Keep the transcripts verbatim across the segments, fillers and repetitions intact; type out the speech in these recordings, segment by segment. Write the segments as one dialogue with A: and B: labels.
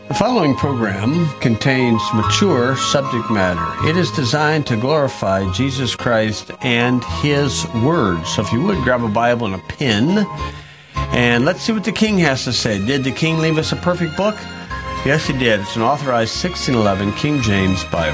A: The following program contains mature subject matter. It is designed to glorify Jesus Christ and His Word. So if you would, grab a Bible and a pen, and let's see what the King has to say. Did the King leave us a perfect book? Yes, he did. It's an authorized sixteen eleven King James Bible.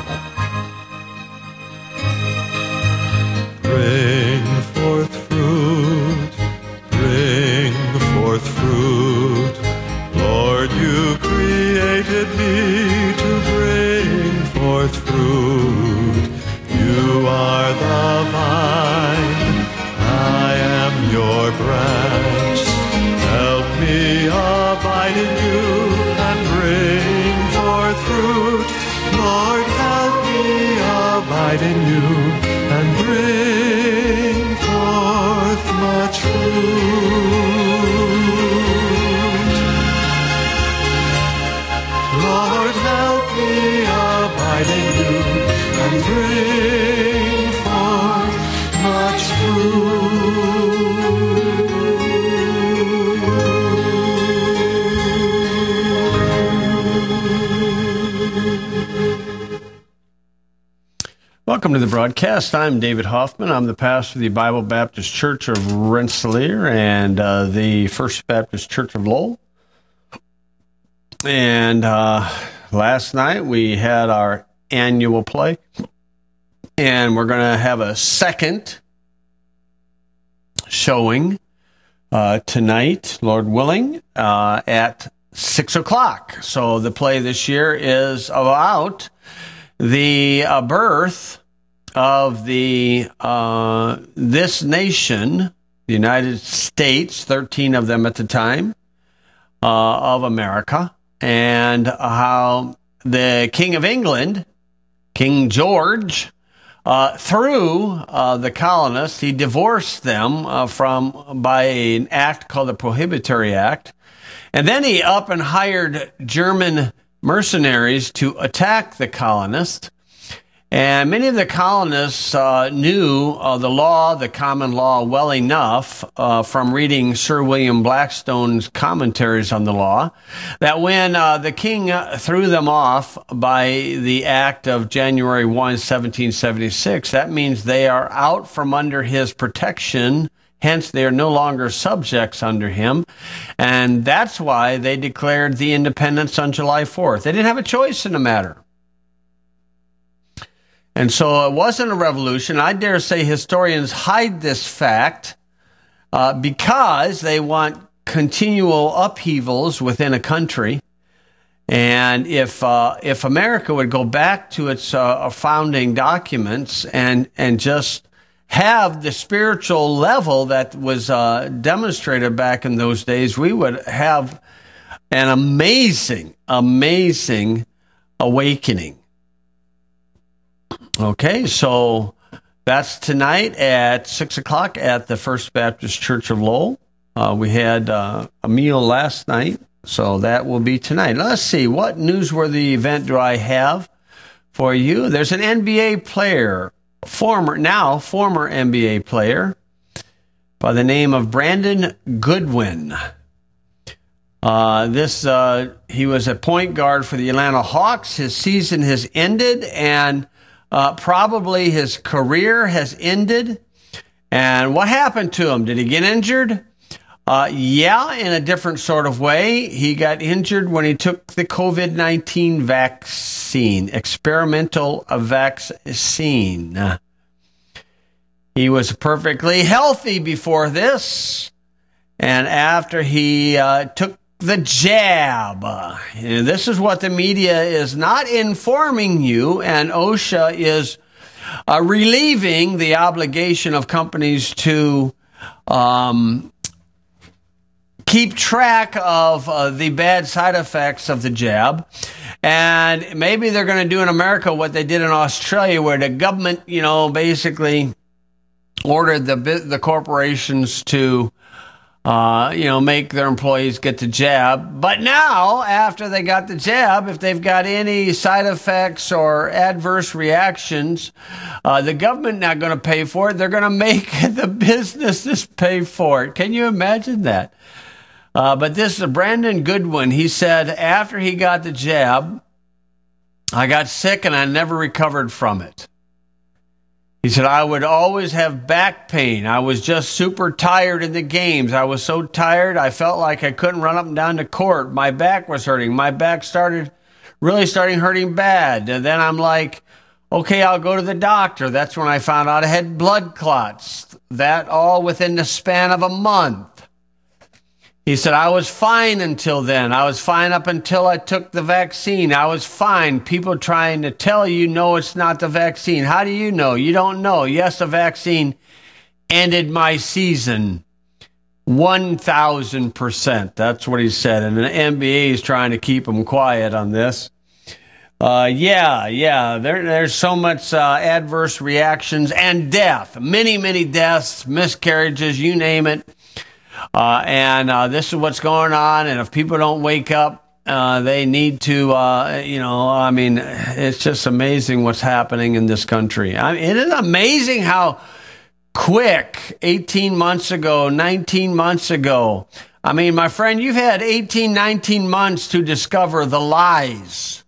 B: Bring forth fruit, bring forth fruit. Lord, you created me to bring forth fruit. You are the vine, I am your branch. Help me abide in you and bring forth fruit. Lord, help me abide in you and bring forth much fruit. Lord, help me abide in you and bring forth much fruit.
A: Welcome to the broadcast. I'm David Hoffman. I'm the pastor of the Bible Baptist Church of Rensselaer and uh, the First Baptist Church of Lowell. And uh, last night we had our annual play, and we're going to have a second showing uh, tonight, Lord willing, uh, at six o'clock. So the play this year is about the uh, birth of the uh, this nation, the United States, thirteen of them at the time, uh, of America, and how the King of England, King George, uh, through uh, the colonists, he divorced them uh, from by an act called the Prohibitory Act, and then he up and hired German mercenaries to attack the colonists. And many of the colonists uh, knew uh, the law, the common law, well enough uh, from reading Sir William Blackstone's commentaries on the law, that when uh, the king uh, threw them off by the act of January first, seventeen seventy-six, that means they are out from under his protection. Hence, they are no longer subjects under him. And that's why they declared the independence on July fourth. They didn't have a choice in the matter. And so it wasn't a revolution. I dare say historians hide this fact uh, because they want continual upheavals within a country. And if uh, if America would go back to its uh, founding documents and and just have the spiritual level that was uh, demonstrated back in those days, we would have an amazing, amazing awakening. Okay, so that's tonight at six o'clock at the First Baptist Church of Lowell. Uh, we had uh, a meal last night, so that will be tonight. Let's see, what newsworthy event do I have for you? There's an N B A player, former, now former N B A player, by the name of Brandon Goodwin. Uh, this uh, he was a point guard for the Atlanta Hawks. His season has ended, and Uh, probably his career has ended. And what happened to him? Did he get injured? Uh, yeah, in a different sort of way. He got injured when he took the COVID nineteen vaccine, experimental vaccine. He was perfectly healthy before this. And after he uh, took the jab. And this is what the media is not informing you, and OSHA is uh, relieving the obligation of companies to um, keep track of uh, the bad side effects of the jab. And maybe they're going to do in America what they did in Australia, where the government, you know, basically ordered the the corporations to Uh, you know, make their employees get the jab. But now, after they got the jab, if they've got any side effects or adverse reactions, uh, the government not going to pay for it. They're going to make the businesses pay for it. Can you imagine that? Uh, but this is Brandon Goodwin. He said after he got the jab, I got sick and I never recovered from it. He said, I would always have back pain. I was just super tired in the games. I was so tired, I felt like I couldn't run up and down the court. My back was hurting. My back started really starting hurting bad. And then I'm like, okay, I'll go to the doctor. That's when I found out I had blood clots. That all within the span of a month. He said, I was fine until then. I was fine up until I took the vaccine. I was fine. People trying to tell you, no, it's not the vaccine. How do you know? You don't know. Yes, the vaccine ended my season. one thousand percent. That's what he said. And the N B A is trying to keep him quiet on this. Uh, yeah, yeah. There, there's so much uh, adverse reactions and death. Many, many deaths, miscarriages, you name it. Uh, and uh, this is what's going on. And if people don't wake up, uh, they need to, uh, you know, I mean, it's just amazing what's happening in this country. I mean, it is amazing how quick eighteen months ago, nineteen months ago. I mean, my friend, you've had eighteen, nineteen months to discover the lies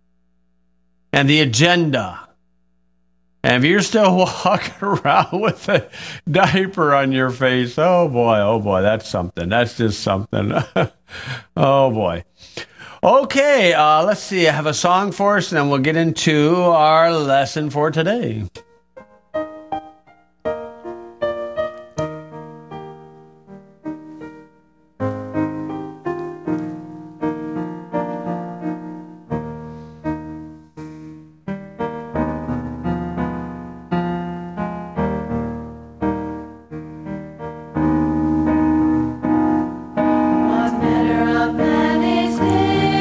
A: and the agenda. And if you're still walking around with a diaper on your face, oh boy, oh boy, that's something. That's just something. Oh boy. Okay, uh, let's see. I have a song for us, and then we'll get into our lesson for today.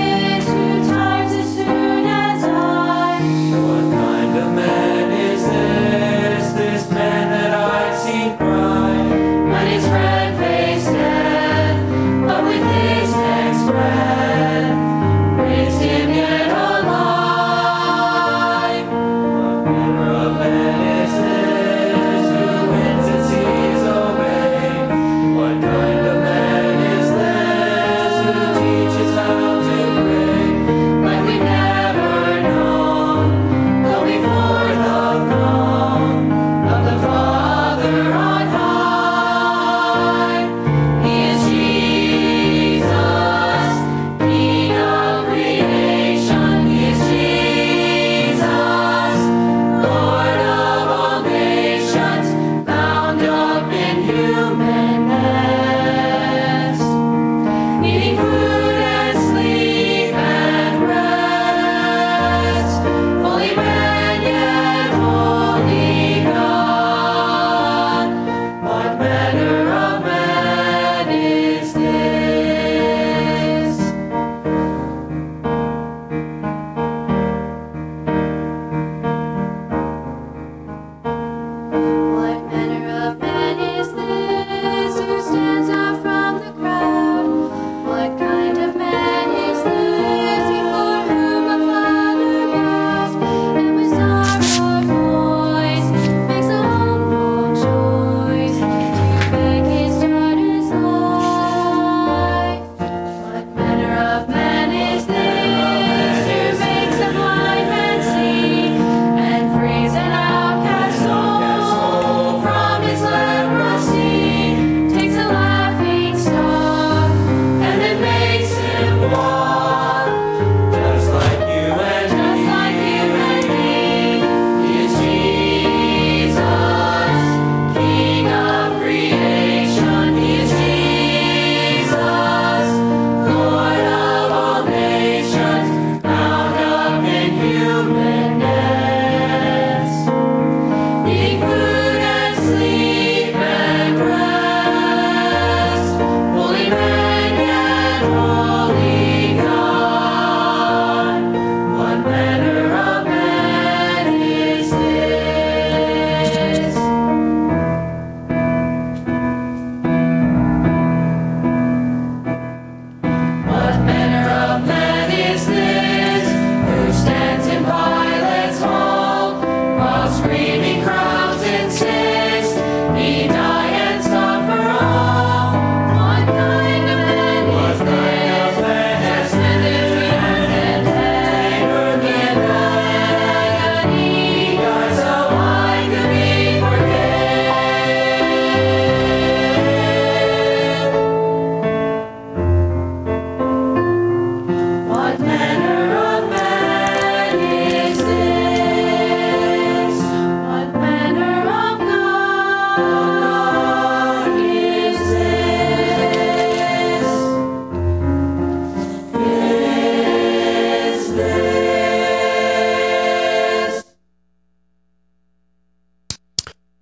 B: What kind of man is this?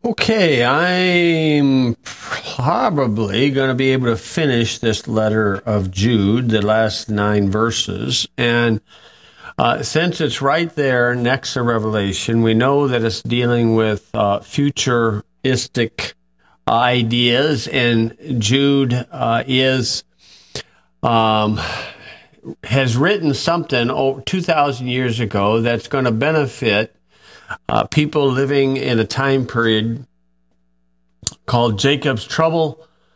A: Okay, I'm probably going to be able to finish this letter of Jude, the last nine verses. And uh, since it's right there next to Revelation, we know that it's dealing with uh, futuristic ideas, and Jude uh, is um, has written something over two thousand years ago that's going to benefit Uh, people living in a time period called Jacob's trouble,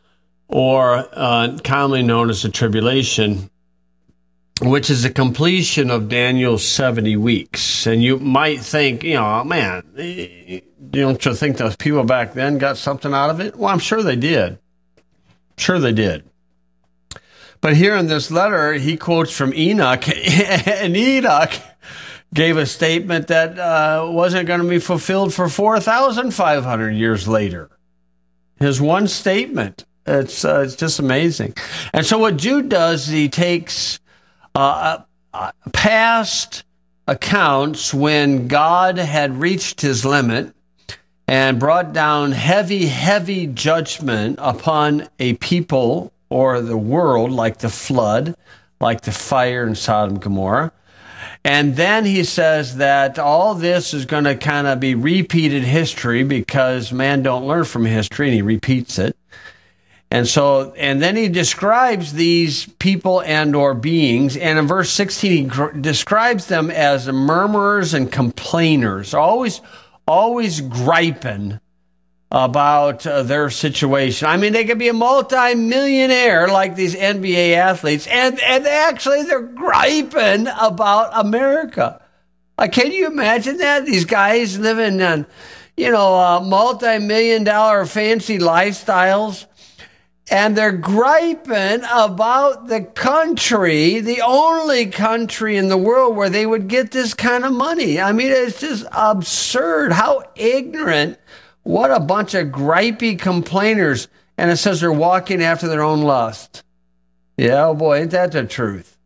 A: or uh, commonly known as the tribulation, which is the completion of Daniel's seventy weeks. And you might think, you know, man, don't you think those people back then got something out of it? Well, I'm sure they did. I'm sure they did. But here in this letter, he quotes from Enoch, and Enoch gave a statement that uh, wasn't going to be fulfilled for four thousand five hundred years later. His one statement. It's, uh, it's just amazing. And so what Jude does is he takes uh, uh, past accounts when God had reached his limit and brought down heavy, heavy judgment upon a people or the world, like the flood, like the fire in Sodom and Gomorrah. And then he says that all this is going to kind of be repeated history because man don't learn from history, and he repeats it. And so, and then he describes these people and or beings, and in verse sixteen, he gr- describes them as murmurers and complainers, always, always griping about uh, their situation. I mean, they could be a multi-millionaire like these N B A athletes, and, and actually they're griping about America. Like, can you imagine that? These guys living on, you know, uh, multi-million dollar fancy lifestyles, and they're griping about the country, the only country in the world where they would get this kind of money. I mean, it's just absurd. How ignorant. What a bunch of gripey complainers. And it says they're walking after their own lust. Yeah, oh boy, ain't that the truth?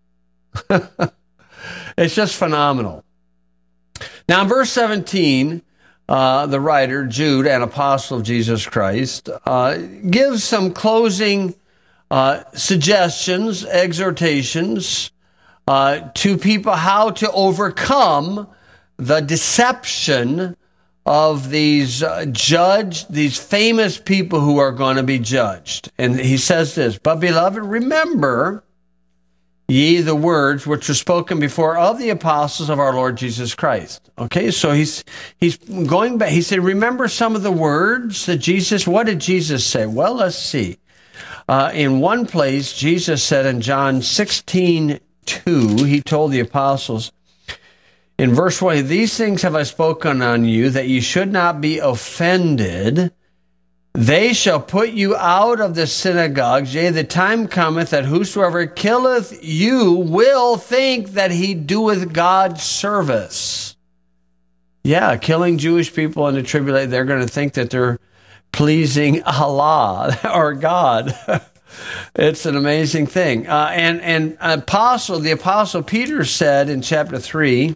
A: It's just phenomenal. Now, in verse seventeen, uh, the writer, Jude, an apostle of Jesus Christ, uh, gives some closing uh, suggestions, exhortations uh, to people how to overcome the deception of these uh, judged, these famous people who are going to be judged. And he says this, but beloved, remember ye the words which were spoken before of the apostles of our Lord Jesus Christ. Okay, so he's he's going back. He said, remember some of the words that Jesus, what did Jesus say? Well, let's see. Uh, in one place, Jesus said in John sixteen two, he told the apostles, in verse one, these things have I spoken on you, that you should not be offended. They shall put you out of the synagogues. Yea, the time cometh that whosoever killeth you will think that he doeth God service. Yeah, killing Jewish people in the tribulation, they're going to think that they're pleasing Allah or God. It's an amazing thing. Uh, and, and apostle, the apostle Peter said in chapter three,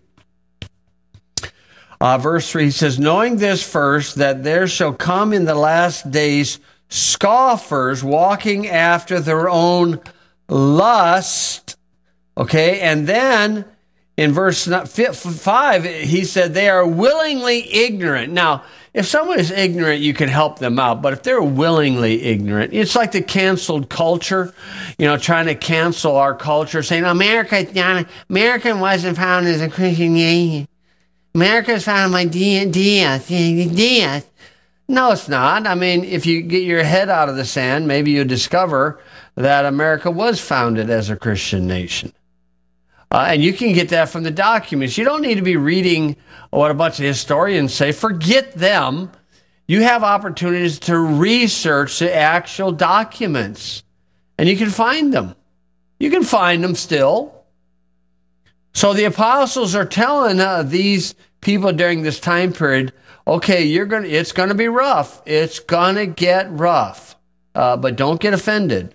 A: Uh, verse three, he says, knowing this first, that there shall come in the last days scoffers walking after their own lust. Okay, and then in verse five, he said, they are willingly ignorant. Now, if someone is ignorant, you can help them out. But if they're willingly ignorant, it's like the canceled culture, you know, trying to cancel our culture, saying, America, America wasn't founded as a Christian nation. America's found my D S. No, it's not. I mean, if you get your head out of the sand, maybe you discover that America was founded as a Christian nation. Uh, and you can get that from the documents. You don't need to be reading what a bunch of historians say. Forget them. You have opportunities to research the actual documents. And you can find them. You can find them still. So the apostles are telling uh, these people during this time period, okay, you're gonna, it's going to be rough. It's going to get rough, uh, but don't get offended.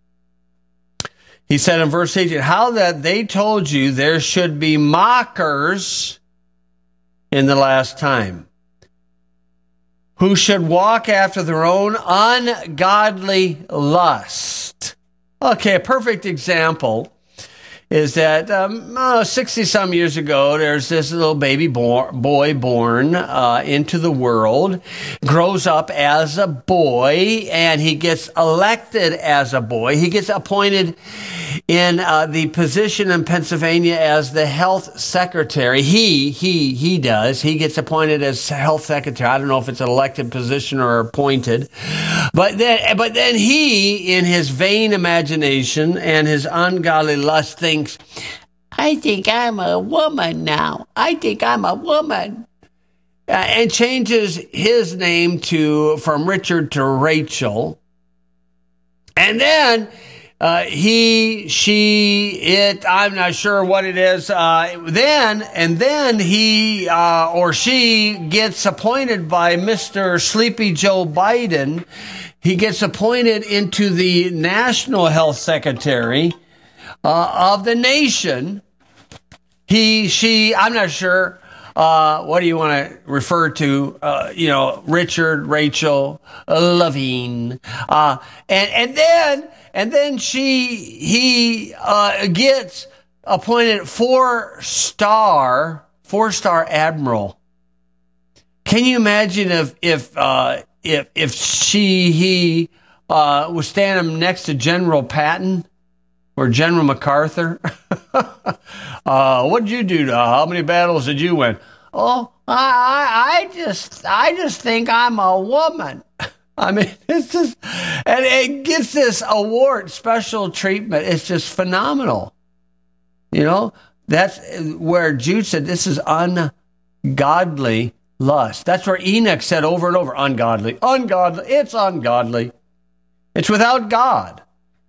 A: He said in verse eighteen, how that they told you there should be mockers in the last time, who should walk after their own ungodly lust. Okay, a perfect example is that um, oh, sixty-some years ago, there's this little baby bo- boy born uh, into the world, grows up as a boy, and he gets elected as a boy. He gets appointed in uh, the position in Pennsylvania as the health secretary. He, he, he does. He gets appointed as health secretary. I don't know if it's an elected position or appointed. But then, but then he, in his vain imagination and his ungodly lust, thinks, I think I'm a woman now. I think I'm a woman. Uh, and changes his name to from Richard to Rachel. And then uh, he, she, it, I'm not sure what it is. Uh, then, and then he uh, or she gets appointed by Mister Sleepy Joe Biden. He gets appointed into the National Health Secretary uh, of the nation. He, she, I'm not sure. Uh, what do you want to refer to? Uh, you know, Richard, Rachel, Levine, uh, and and then and then she, he uh, gets appointed four star, four star admiral. Can you imagine if if uh, if if she he uh, was standing next to General Patton or General MacArthur? uh, what did you do? To, how many battles did you win? Oh, I, I just, I just think I'm a woman. I mean, it's just, and it gets this award, special treatment. It's just phenomenal. You know, that's where Jude said this is ungodly lust. That's where Enoch said over and over, ungodly, ungodly. It's ungodly. It's without God.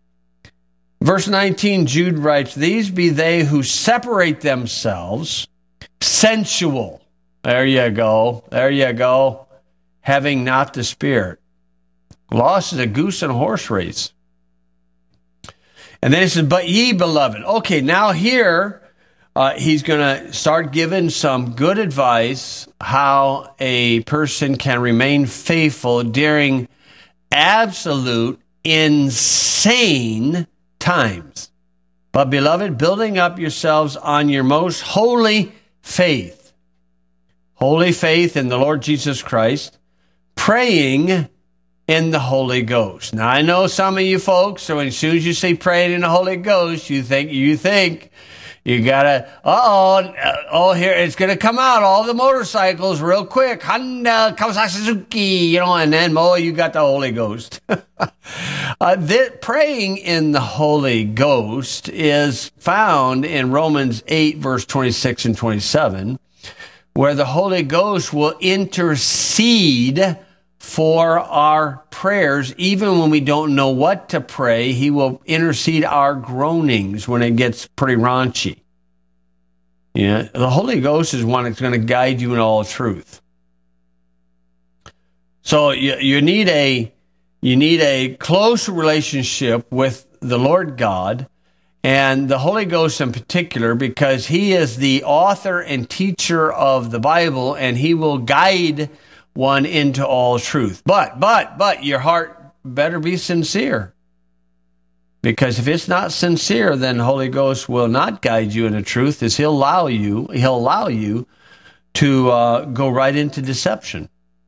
A: Verse nineteen, Jude writes, these be they who separate themselves, sensual. There you go. There you go. Having not the Spirit. Loss is a goose and horse race. And then he says, but ye beloved. Okay, now here uh, he's going to start giving some good advice how a person can remain faithful during absolute insane times. But beloved, building up yourselves on your most holy faith, holy faith in the Lord Jesus Christ, praying in the Holy Ghost. Now I know some of you folks, so as soon as you say praying in the Holy Ghost, you think you think you gotta, uh-oh, oh, here, it's gonna come out, all the motorcycles real quick, Honda, Kawasaki, Suzuki, you know, and then, oh, you got the Holy Ghost. uh, this, praying in the Holy Ghost is found in Romans eight, verse twenty-six and twenty-seven, where the Holy Ghost will intercede for our prayers. Even when we don't know what to pray, he will intercede our groanings when it gets pretty raunchy. Yeah, the Holy Ghost is one that's going to guide you in all truth. So you, you need a you need a close relationship with the Lord God and the Holy Ghost in particular, because he is the author and teacher of the Bible, and he will guide one into all truth. But, but, but your heart better be sincere. Because if it's not sincere, then the Holy Ghost will not guide you into truth, as he'll allow you, he'll allow you to uh, go right into deception.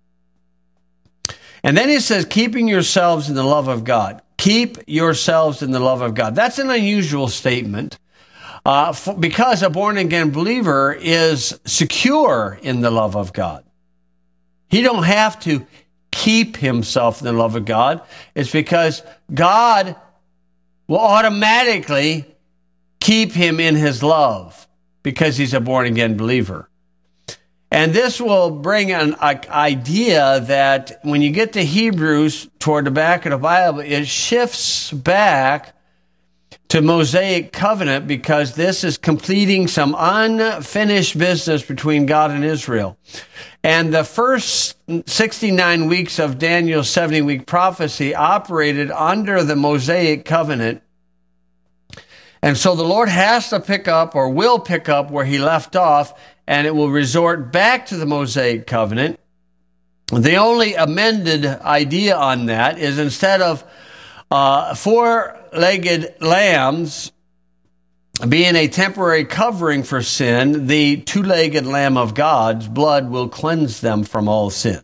A: And then he says, keeping yourselves in the love of God. Keep yourselves in the love of God. That's an unusual statement. Uh, for, because a born-again believer is secure in the love of God. He don't have to keep himself in the love of God. It's because God will automatically keep him in his love because he's a born-again believer. And this will bring an idea that when you get to Hebrews toward the back of the Bible, it shifts back to Mosaic covenant, because this is completing some unfinished business between God and Israel. And the first sixty-nine weeks of Daniel's seventy-week prophecy operated under the Mosaic covenant. And so the Lord has to pick up, or will pick up, where he left off, and it will resort back to the Mosaic covenant. The only amended idea on that is instead of uh, four-legged lambs being a temporary covering for sin, the two-legged Lamb of God's blood will cleanse them from all sin.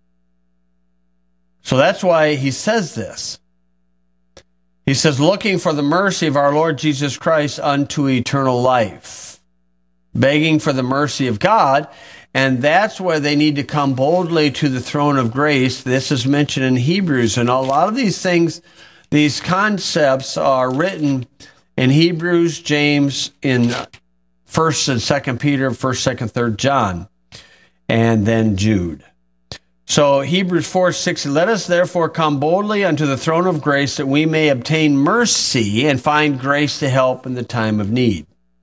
A: So that's why he says this. He says, looking for the mercy of our Lord Jesus Christ unto eternal life, begging for the mercy of God, and that's where they need to come boldly to the throne of grace. This is mentioned in Hebrews, and a lot of these things, these concepts are written in Hebrews, James, in First and Second Peter, First, Second, Third John, and then Jude. So Hebrews four six, let us therefore come boldly unto the throne of grace that we may obtain mercy and find grace to help in the time of need.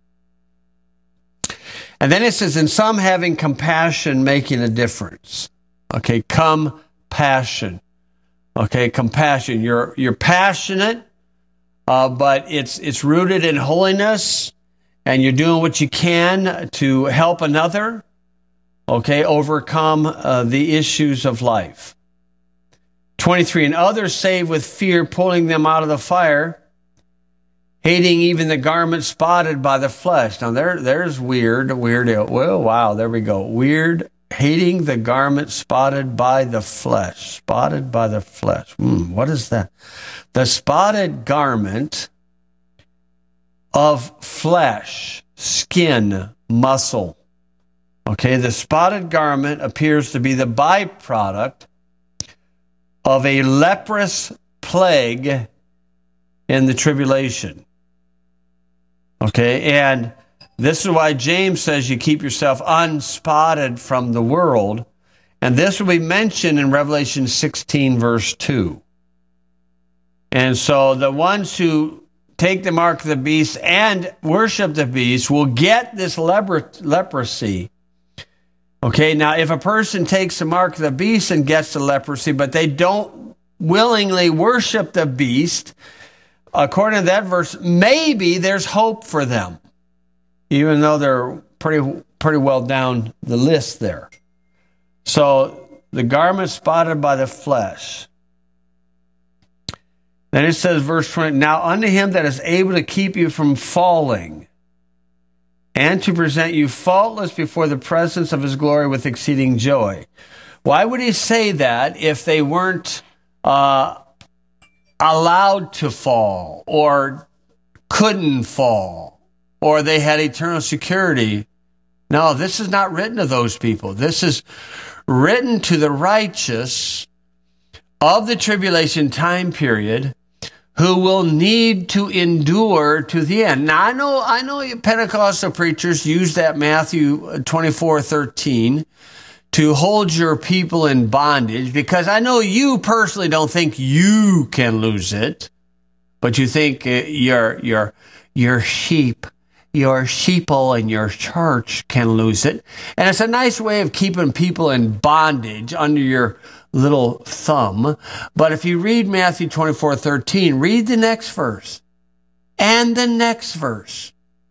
A: And then it says, in some having compassion making a difference. Okay, compassion. Okay, compassion. You're you're passionate, uh, but it's it's rooted in holiness, and you're doing what you can to help another. Okay, overcome uh, the issues of life. twenty-three, and others save with fear, pulling them out of the fire, hating even the garment spotted by the flesh. Now, there, there's weird, weird. Well, wow, there we go. Weird, hating the garment spotted by the flesh. Spotted by the flesh. Hmm, what is that? The spotted garment of flesh, skin, muscle. Okay, the spotted garment appears to be the byproduct of a leprous plague in the tribulation. Okay, and this is why James says you keep yourself unspotted from the world. And this will be mentioned in Revelation sixteen, verse two. And so the ones who take the mark of the beast and worship the beast will get this lepro- leprosy. Okay, now if a person takes the mark of the beast and gets the leprosy, but they don't willingly worship the beast, according to that verse, maybe there's hope for them, even though they're pretty pretty well down the list there. So the garment spotted by the flesh. Then it says, verse twenty, now unto him that is able to keep you from falling, and to present you faultless before the presence of his glory with exceeding joy. Why would he say that if they weren't uh, allowed to fall, or couldn't fall, or they had eternal security? No, this is not written to those people. This is written to the righteous of the tribulation time period, who will need to endure to the end. Now, I know, I know Pentecostal preachers use that Matthew twenty-four thirteen to hold your people in bondage, because I know you personally don't think you can lose it, but you think your, your, your sheep, your sheeple in your church can lose it. And it's a nice way of keeping people in bondage under your little thumb. But if you read Matthew twenty-four thirteen, read the next verse, and the next verse,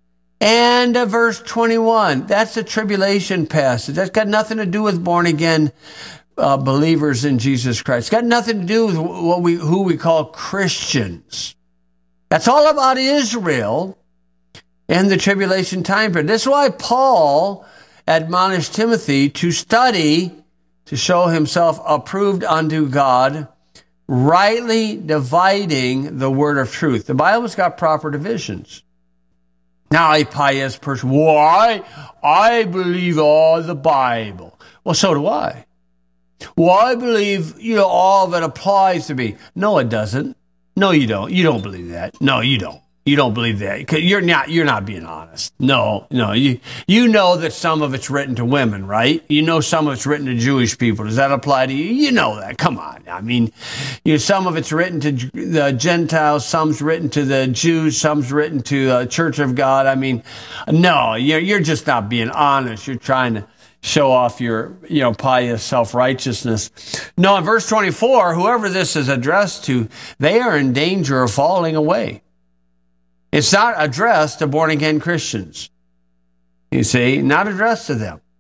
A: and uh, verse twenty-one. That's the tribulation passage. That's got nothing to do with born again uh, believers in Jesus Christ. It's got nothing to do with what we who we call Christians. That's all about Israel and the tribulation time period. This is why Paul admonished Timothy to study to show himself approved unto God, rightly dividing the word of truth. The Bible's got proper divisions. Now, a pious person, why? I believe all the Bible. Well, so do I. Well, I believe, you know, all of it applies to me. No, it doesn't. No, you don't. You don't believe that. No, you don't. You don't believe that. You're not, you're not being honest. No, no. You, you know that some of it's written to women, right? You know some of it's written to Jewish people. Does that apply to you? You know that. Come on. I mean, you know, some of it's written to the Gentiles, some's written to the Jews, some's written to the Church of God. I mean, no, you're, you're just not being honest. You're trying to show off your, you know, pious self-righteousness. No, in verse twenty-four, whoever this is addressed to, they are in danger of falling away. It's not addressed to born-again Christians. You see, not addressed to them.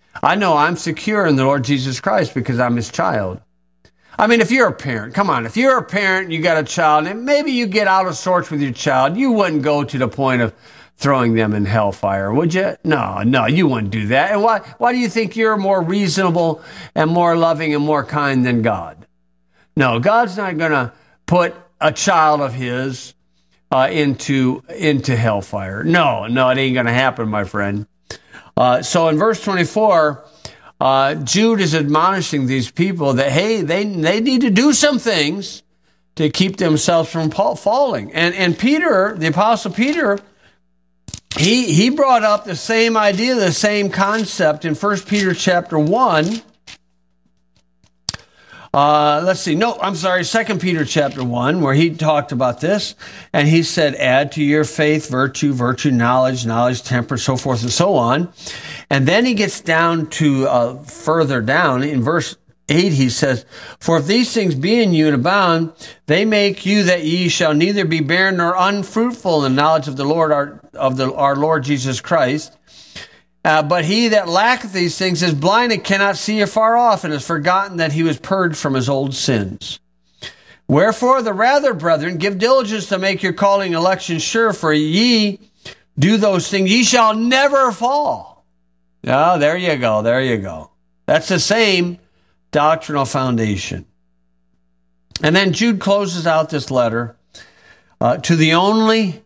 A: I know I'm secure in the Lord Jesus Christ because I'm his child. I mean, if you're a parent, come on, if you're a parent and you got a child, and maybe you get out of sorts with your child, you wouldn't go to the point of throwing them in hellfire, would you? No, no, you wouldn't do that. And why, why do you think you're more reasonable and more loving and more kind than God? No, God's not going to put a child of his uh, into, into hellfire. No, no, it ain't going to happen, my friend. Uh, so in verse twenty-four, uh, Jude is admonishing these people that, hey, they, they need to do some things to keep themselves from falling. And, and Peter, the Apostle Peter, He he brought up the same idea, the same concept in First Peter chapter one. Uh, let's see. No, I'm sorry. Second Peter chapter one, where he talked about this. And he said, add to your faith virtue, virtue, knowledge, knowledge, temperance, so forth and so on. And then he gets down to uh, further down in verse eight, he says, for if these things be in you and abound, they make you that ye shall neither be barren nor unfruitful in the knowledge of the Lord, our, of the, our Lord Jesus Christ. Uh, but he that lacketh these things is blind and cannot see afar off, and has forgotten that he was purged from his old sins. Wherefore, the rather, brethren, give diligence to make your calling election sure, for ye do those things, ye shall never fall. Oh, there you go, there you go. That's the same doctrinal foundation. And then Jude closes out this letter uh, to the only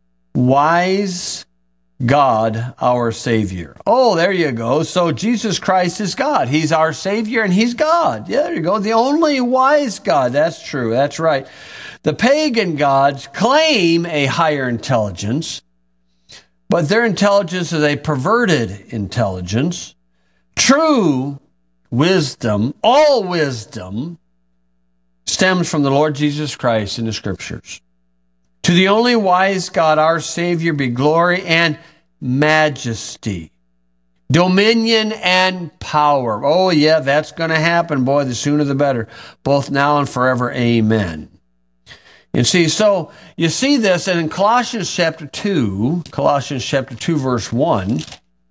A: wise God, our Savior. Oh, there you go. So Jesus Christ is God. He's our Savior and he's God. Yeah, there you go. The only wise God. That's true. That's right. The pagan gods claim a higher intelligence, but their intelligence is a perverted intelligence. True wisdom, all wisdom, stems from the Lord Jesus Christ in the Scriptures. To the only wise God, our Savior, be glory and majesty, dominion and power. Oh, yeah, that's going to happen, boy, the sooner the better, both now and forever. Amen. And see, so you see this, and in Colossians chapter two, Colossians chapter two, verse one,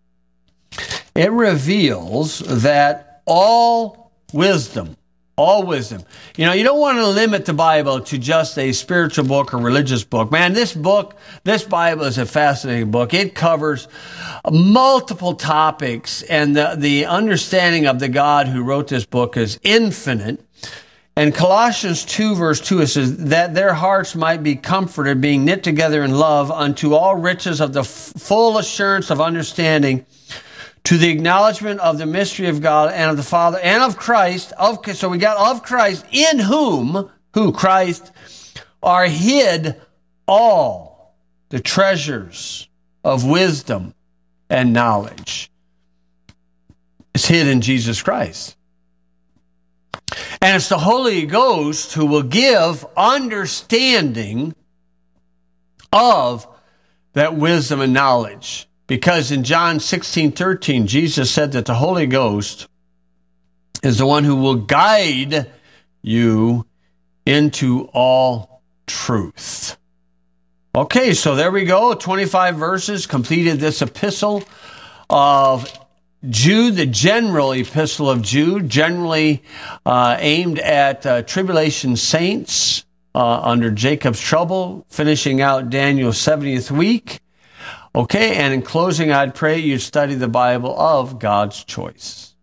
A: it reveals that all wisdom, all wisdom. You know, you don't want to limit the Bible to just a spiritual book or religious book. Man, this book, this Bible is a fascinating book. It covers multiple topics, and the, the understanding of the God who wrote this book is infinite. And Colossians two, verse two, it says, that their hearts might be comforted, being knit together in love, unto all riches of the f- full assurance of understanding, to the acknowledgement of the mystery of God and of the Father and of Christ. Of, so we got of Christ, in whom, who, Christ, are hid all the treasures of wisdom and knowledge. It's hid in Jesus Christ. And it's the Holy Ghost who will give understanding of that wisdom and knowledge. Because in John sixteen thirteen, Jesus said that the Holy Ghost is the one who will guide you into all truth. Okay, so there we go. twenty-five verses completed this epistle of Jude, the general epistle of Jude, generally uh, aimed at uh, tribulation saints uh, under Jacob's trouble, finishing out Daniel's seventieth week. Okay, and in closing, I'd pray you study the Bible of God's choice.